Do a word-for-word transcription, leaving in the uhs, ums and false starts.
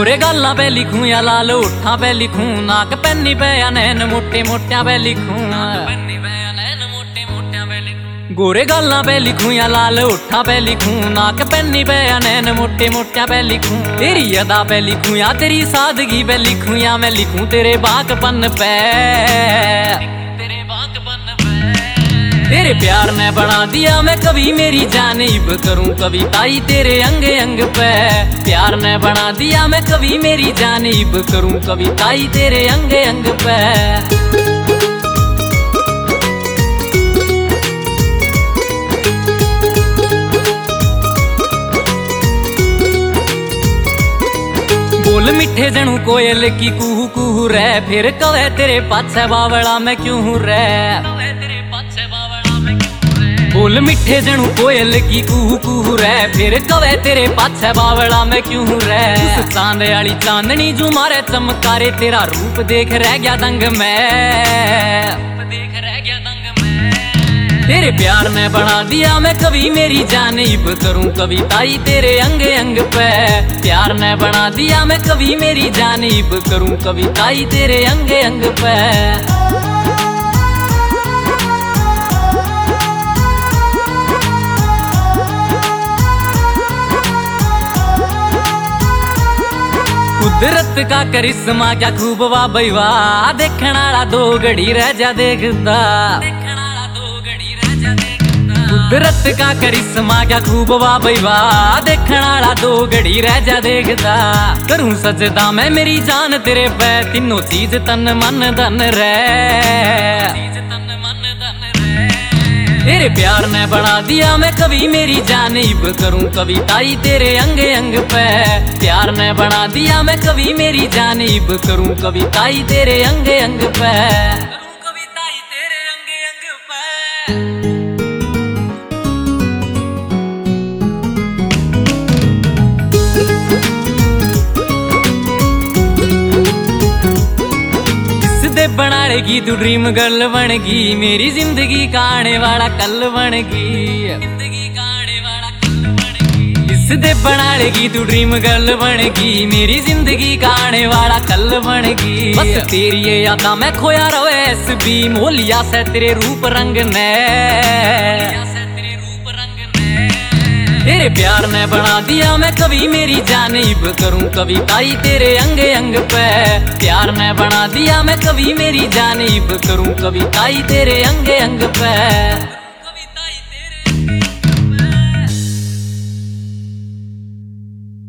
गोरे गालां पे लिखूं या लाल होठां पे लिखूं, नाक पैनी पे या नैन मोटे मोटियां पे लिखूं। गोरे गालां पे लिखूं या लाल होठां पे लिखूं, नाक पैनी पे या नैन मोटे मोटियां पे लिखूं। तेरी अदा पे लिखूं या तेरी सादगी पे लिखूं, या मैं लिखूं तेरे बाकपन पे। तेरे प्यार ने बना दिया मैं कभी मेरी जानिब, करूं कविताई तेरे अंग अंग पे। प्यार ने बना दिया मैं कभी मेरी जानिब, करूं कविताई तेरे अंग अंग पे। बोल मिठे जणू कोयल की कुहू कुहू रे, फिर कवे तेरे पाछे बावड़ा मैं क्यों रे। बोल मिठे जणू कोयल की कुहू कुहू रे, फिर कवे तेरे पाछे बावड़ा मैं क्यों रे। उस चांद आली चांदनी जो मारे चमकारे, तेरा रूप देख रह गया दंग में। तेरे प्यार ने बना दिया मैं कभी मेरी जानिब, करूं कविताई तेरे अंग अंग पे। प्यार ने बना दिया मैं कभी मेरी जानिब, करूं कविताई तेरे अंग अंग पे। कुदरत का करिश्मा क्या खूब वाह बई वाह, देखण वाला दो घड़ी रह जा देखदा। कुदरत का करिश्मा क्या खूब वाह बई वाह, देखण वाला दो घड़ी रह जा देखदा। करूं सजदा मैं मेरी जान तेरे पे, तीनों चीज तन मन धन रे। तेरे प्यार ने बना दिया मैं कभी मेरी जानिब, करूं कविताई तेरे अंग अंग पे। प्यार ने बना दिया मैं कभी मेरी जानिब, करूं कविताई तेरे अंग अंग पे। करूं कविताई तेरे अंग अंग पे। बनाएगी तू ड्रीम गर्ल बनेगी, मेरी जिंदगी का आने वाला कल बनेगी। जिंदगी का आने वाला कल बनेगी। इस दे बनाएगी तू ड्रीम गर्ल बनेगी, मेरी जिंदगी का आने वाला कल बनेगी। बस तेरी ये यादा मैं खोया रहे एस बी, मोलिया से तेरे रूप रंग ने। तेरे प्यार ने बना दिया मैं कभी मेरी जानिब, करूं कविताई तेरे अंग अंग पे। प्यार ने बना दिया मैं कभी मेरी जानिब, करूं कविताई तेरे अंग अंग पे।